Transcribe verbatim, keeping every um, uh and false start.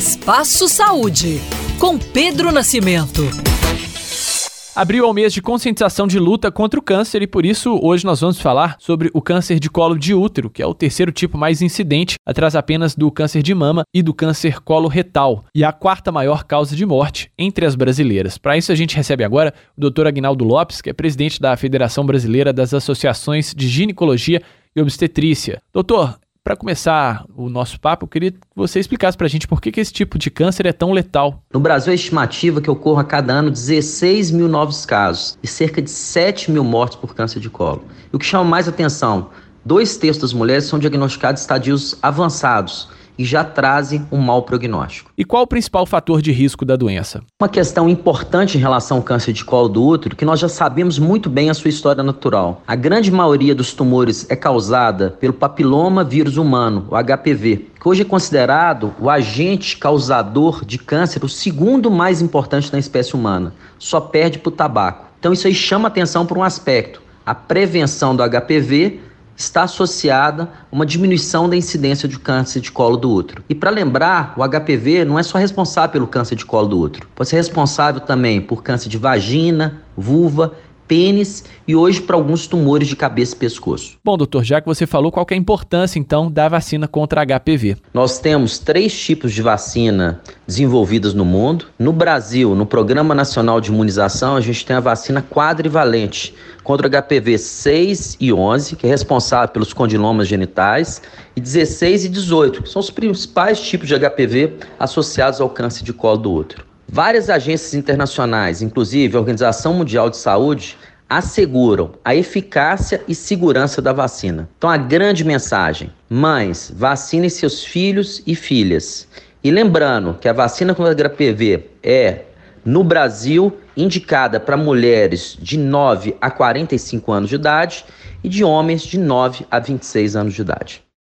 Espaço Saúde, com Pedro Nascimento. Abril é o mês de conscientização de luta contra o câncer e por isso hoje nós vamos falar sobre o câncer de colo de útero, que é o terceiro tipo mais incidente, atrás apenas do câncer de mama e do câncer coloretal, e a quarta maior causa de morte entre as brasileiras. Para isso a gente recebe agora o doutor Aguinaldo Lopes, que é presidente da Federação Brasileira das Associações de Ginecologia e Obstetrícia. Doutor, para começar o nosso papo, eu queria que você explicasse para a gente por que, que esse tipo de câncer é tão letal. No Brasil, a estimativa é que ocorra a cada ano dezesseis mil novos casos e cerca de sete mil mortes por câncer de colo. E o que chama mais atenção, dois terços das mulheres são diagnosticadas em estadios avançados e já trazem um mau prognóstico. E qual o principal fator de risco da doença? Uma questão importante em relação ao câncer de colo do útero, que nós já sabemos muito bem a sua história natural. A grande maioria dos tumores é causada pelo papiloma vírus humano, o H P V, que hoje é considerado o agente causador de câncer, o segundo mais importante na espécie humana, só perde para o tabaco. Então isso aí chama atenção por um aspecto. A prevenção do H P V está associada a uma diminuição da incidência de câncer de colo do útero. E para lembrar, o H P V não é só responsável pelo câncer de colo do útero, pode ser responsável também por câncer de vagina, vulva, pênis e hoje para alguns tumores de cabeça e pescoço. Bom, doutor, já que você falou, qual que é a importância então da vacina contra H P V? Nós temos três tipos de vacina desenvolvidas no mundo. No Brasil, no Programa Nacional de Imunização, a gente tem a vacina quadrivalente contra H P V seis e onze, que é responsável pelos condilomas genitais, e dezesseis e dezoito, que são os principais tipos de H P V associados ao câncer de colo do útero. Várias agências internacionais, inclusive a Organização Mundial de Saúde, asseguram a eficácia e segurança da vacina. Então a grande mensagem: mães, vacinem seus filhos e filhas. E lembrando que a vacina contra H P V é, no Brasil, indicada para mulheres de nove a quarenta e cinco anos de idade e de homens de nove a vinte e seis anos de idade.